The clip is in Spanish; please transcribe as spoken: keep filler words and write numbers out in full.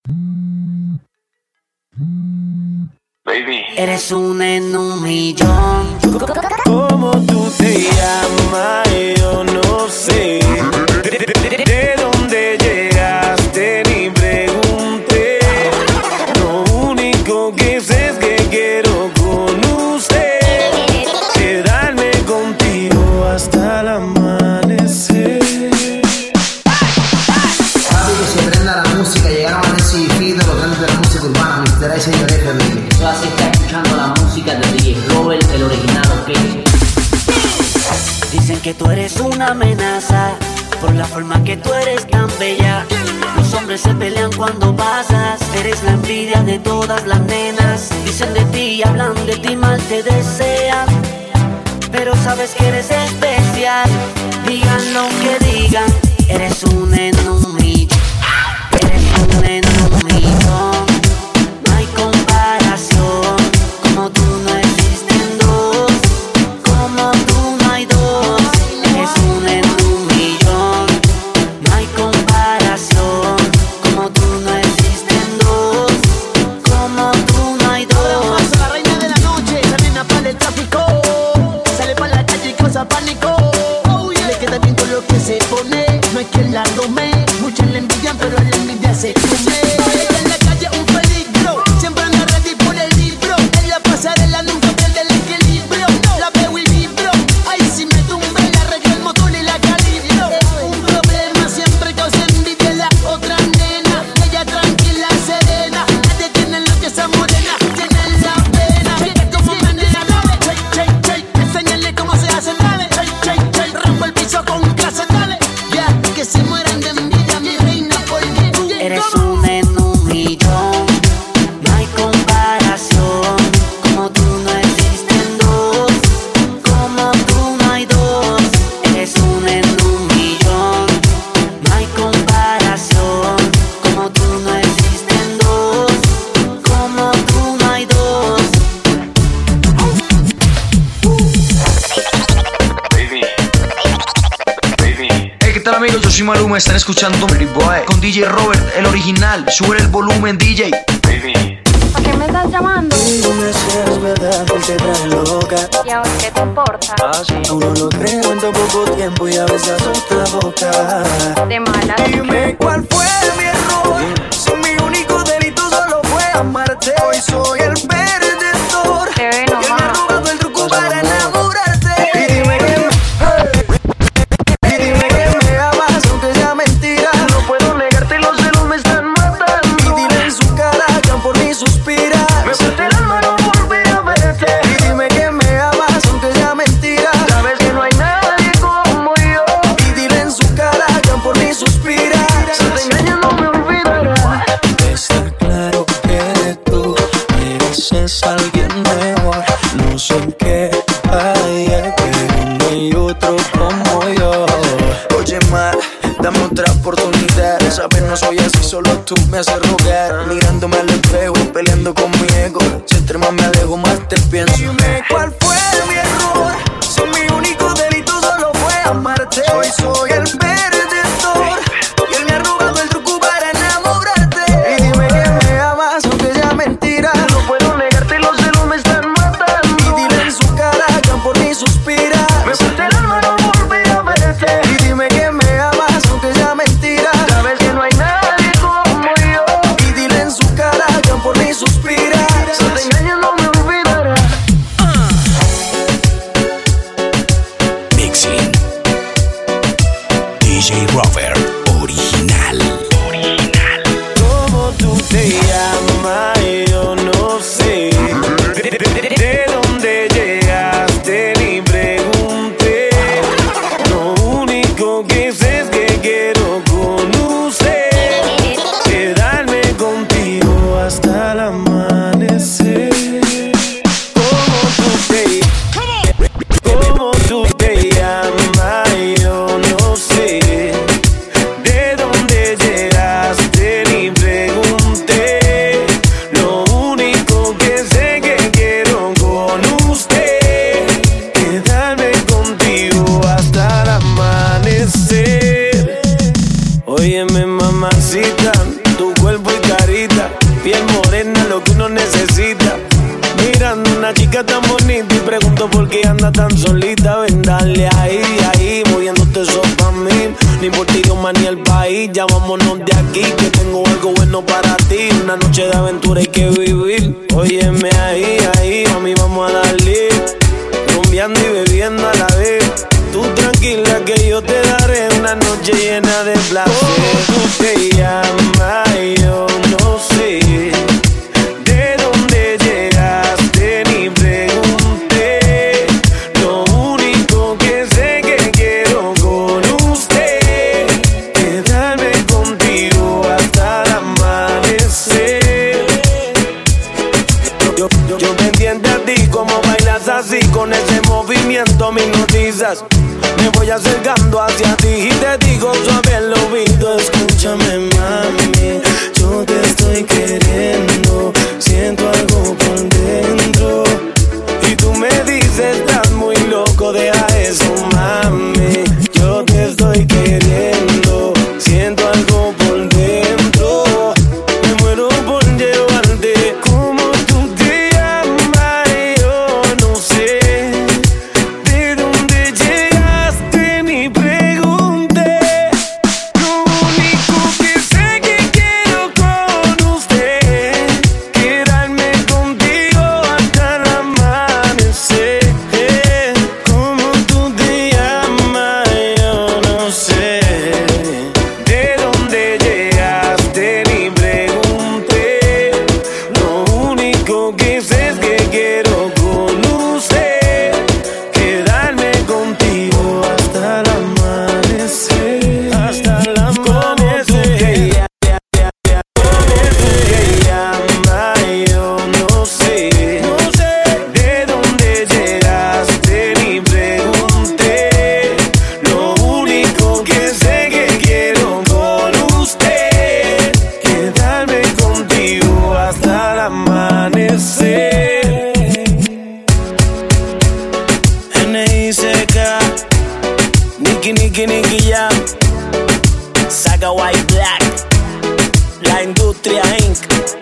Baby, eres un en un millón. ¿Cómo tú te llamas? Yo no sé. ¿De, de, de dónde llegaste? Ni pregunté. Lo único que sé es que quiero con usted quedarme contigo hasta el amanecer. Rápido que se prenda la música, llegaron a decir Fido, los grandes de la música urbana, mister A y señor F M. Tú así estás escuchando la música de D J Robert, el original, ¿ok? Dicen que tú eres una amenaza por la forma que tú eres tan bella. Los hombres se pelean cuando pasas. Eres la envidia de todas las nenas. Dicen de ti, hablan de ti, mal te desean, pero sabes que eres especial. Digan lo que digan, eres un en un millón. Eres un en un millón. No hay comparación. Como tú no existen dos. Como tú no hay dos. Eres un en un millón. No hay comparación. Como tú no existen dos. Como tú no hay dos. Ahora pasa la reina de la noche, esa nena para el tráfico. Sale para la calle y causa pánico. Oh, yeah. Le queda bien con lo que se pone. No hay quien la tome. Muchas le envidian, pero la envidia se come. Ella en la calle un peligro. Siempre anda ready por el libro. En la pasarela nunca pierde el equilibrio. La veo y vibro. Ahí si me tumbe, le arreglo el motor y la calibro. Un problema siempre causa envidia en la otra nena. Ella tranquila, serena. Nadie tiene lo que esa morena tiene en la pena. Mira cómo menea, dale. Shake, shake, shake. Enséñale cómo se hace, dale. Shake, shake, shake. Rompo el piso con clase, dale. Ya, que se mueran de envidia, mi reina, porque tú Eres un en un millón. No hay comparación. Como tú no existen dos. Como tú no hay dos. Eres un en un millón. No hay comparación. Como tú no existen dos. Como tú no hay dos. baby, baby. Hey, ¿qué tal amigos? Yo soy Maluma, están escuchando Pretty Boy con D J Robert, el original. Sube el volumen, D J. Baby, ¿Por qué me estás llamando? Dime si es verdad que te trae loca. ¿Y ahora qué te importa? Aún no lo creo en tan poco tiempo y a veces otra boca. De mala. Dime cuál fue mi error. Si mi único delito solo fue amarte. Hoy soy el perdedor. Te ve Y él me ha nomás. robado el truco para enamorarte. Y dime que me, y dime que me amas aunque sea mentira. No puedo negarte, los celos me están matando. Y dile en su cara que aún por mí suspira. Me parte el alma no volver a verte. Y dime que me amas aunque sea mentira. Sabes que no hay nadie como yo. Y dile en su cara que aún por mí suspira. Si te engañas no me olvidará. Está claro que tú mereces a alguien mejor. No sé qué hay, pero no hay otro como yo. Oye, ma, dame otra oportunidad. Sabes, no soy así, solo tú me haces rogar. Mirándome al espejo y peleando con mi ego. Si entre más me alejo, más te pienso. Dime cuál fue mi error. Si mi único delito solo fue amarte. Hoy soy el perdedor. Y él me ha robado el truco para enamorarte. Y dime que me amas aunque sea mentira. No puedo negarte, los celos me están matando. Y dile en su cara que aún por mí suspira. Me parte el alma no volver a verte. Y dime que me amas aunque sea mentira. Sabes que no hay nadie como yo. Y dile en su cara que aún por mí suspira. Si te engañas no me olvidará. Mixing D J Robert, original. ¿Cómo tú te llamas? Yo no sé. ¿De, de, de, de dónde llegaste? Ni pregunté. Lo único que sé es que quiero con usted quedarme contigo hasta el amanecer. ¿Cómo tú te, cómo tú te llamas? Yo no sé. ¿De dónde llegaste? Ni pregunté. blanquita, piel morena, lo que uno necesita. Mirando una chica tan bonita y pregunto por qué anda tan solita. Ven, dale ahí, ahí, moviéndote eso pa' mí. Ni por ti, Dios, ni el país. Ya vámonos de aquí, que tengo algo bueno para ti. Una noche de aventura hay que vivir. Óyeme ahí, ahí, mami, vamos a darle. Rumbeando y bebiendo a la vez. Tú tranquila que yo te daré una noche llena de placer. ¿Cómo tú te llamas? Yo no sé. ¿De dónde llegaste? Ni pregunté. Lo único que sé que quiero con usted, quedarme contigo hasta el amanecer. Yo, yo, yo pendiente a ti, como bailas así, con ese movimiento me hipnotizas. Me voy acercando hacia ti y te digo suave al oído: escúchame, mami, yo te estoy queriendo, siento algo por dentro. Y tú me dices, estás muy loco, deja eso, mami. Yo te estoy queriendo, siento algo por dentro. Me muero por llevarte. ¿Cómo tú te llamas? Yo no sé. ¿De dónde llegaste? Ni pregunté. Lo único que sé que quiero con usted, quedarme contigo hasta el amanecer. ¿Cómo tú te llamas? Yo no sé. ¿De dónde llegaste? Ni pregunté. Lo único que sé es que quiero con usted, quedarme contigo hasta el amanecer. Hasta el amanecer. ¿Cómo tú te llamas? Yo no sé. No sé. ¿De dónde llegaste? Ni pregunté. Lo único que sé que quiero con usted, quedarme contigo hasta el amanecer. N I C K, Nicky, Nicky, Nicky Jam, Saga White Black, La Industria incorporated.